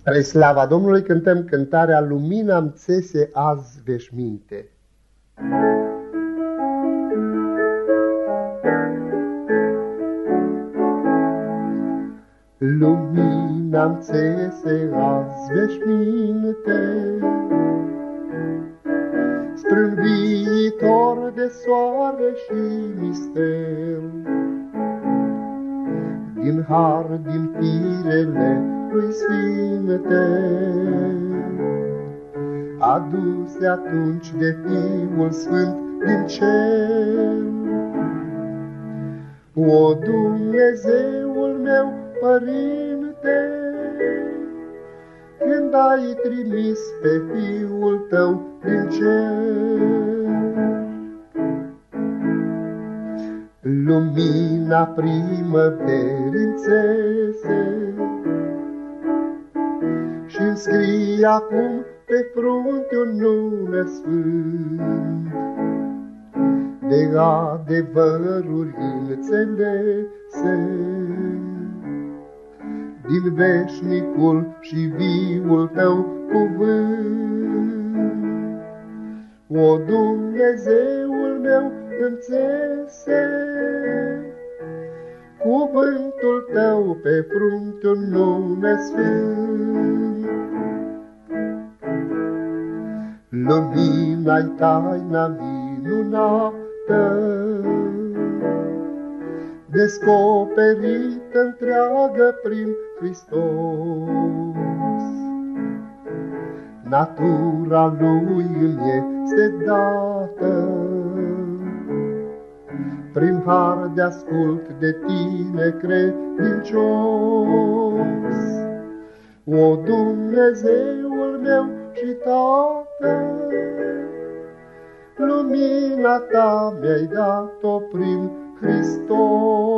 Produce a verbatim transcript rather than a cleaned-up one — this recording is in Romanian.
Spre slava Domnului cântăm cântarea Lumina-mi țese azi veșminte. Lumina-mi țese azi veșminte, spre-un viitor de soare și mister. Din har, din firele lui sfinte, aduse atunci de Fiul Sfânt din cer. O, Dumnezeul meu, Părinte, când ai trimis pe Fiul Tău din cer, lumina primăverii înțese și-mi scrie acum pe frunte un nume sfânt, de adevăruri înțelese din veșnicul și viul Tău cuvânt. O, Dumnezeul meu, înțese cuvântul Tău pe frunte un nume sfânt. Lumina-i taina minunată, descoperită întreagă prin Hristos. Natura Lui îmi este dată, prin har de ascult de Tine credincios. O, Dumnezeul meu și Tată, lumina Ta mi-ai dat-o prin Hristos.